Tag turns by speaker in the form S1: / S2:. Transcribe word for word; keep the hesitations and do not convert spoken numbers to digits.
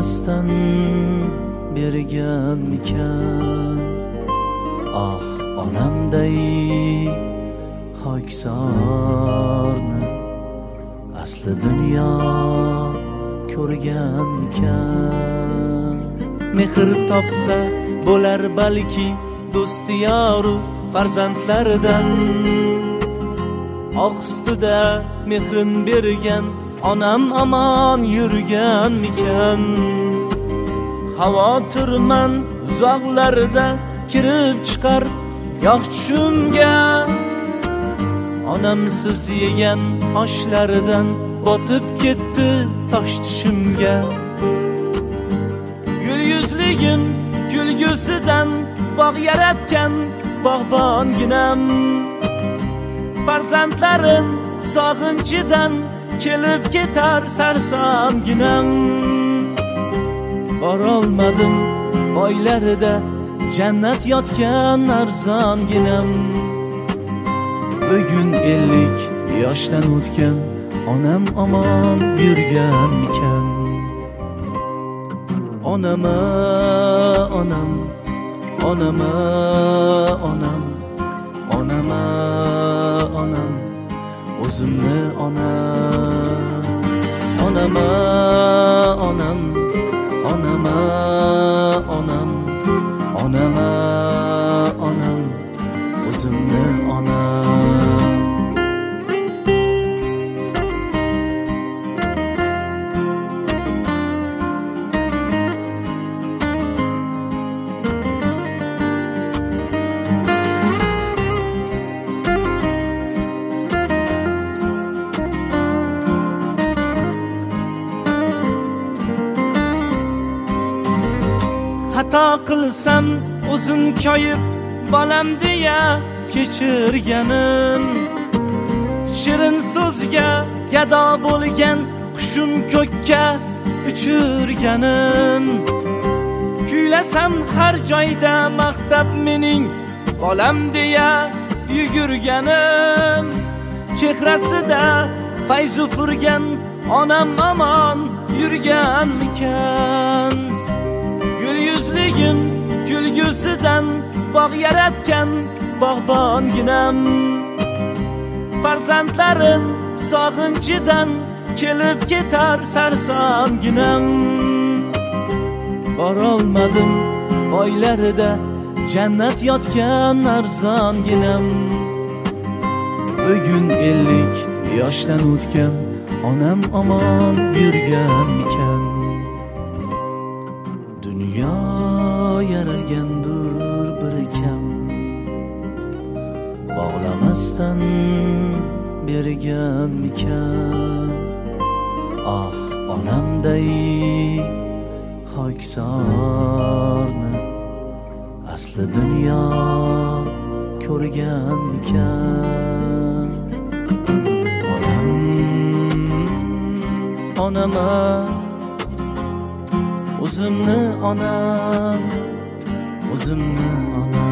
S1: bog'lamasdan berganmikan? Ah, onamday hokisorni asli dunyo ko'rganmikan? Mehr topsa bo'lar balki do'sti yoru farzandlaridan, oq ustida mehrin bergan onam amon yurganmikan? Xavotirman uzoqlarda kirib chiqar yo'q tushimga, onamsiz yegan oshlaridan botib ketdi tosh tishimga. Gul yuzligim kulgusidan bog' yaratgan bog'bonginam, farzandlarim sog'inchidan kelib ketar sarsonginam. Borolmadim boylarida jannat yotgan arzonginam. Bugun ellik yoshdan o'tgan onam omon yurganmikan? Onama onam, onama onam, onama onam, o'zimni onam. Onama onam, onama onam, onama onam, o'zimni onam. Xato qilsam o'zim koyib bolam deya kechirganim, shirin so'zga gado bo'lgan qushim ko'kka uchirganim. Kuylasam har joyda maqtab mening bolam deya yugurganim, chehrasida fayzu furgan onam amon yurganmikan? Gul yuzligim kulgusidan bog' yaratgan bog'bonginam, farzandlarim sog'inchidan kelib ketar sarsonginam. Borolmadim boylarida jannat yotgan arzonginam. Bugun ellik yoshdan o'tgan onam omon yurganmikan? Dunyo yaralgandur bir kam, bog'lamasdan berganmikan? Ah, onamday hokisorni asli dunyo ko'rganmikan? Onam, onama, o'zimni onam, o'zimni onam.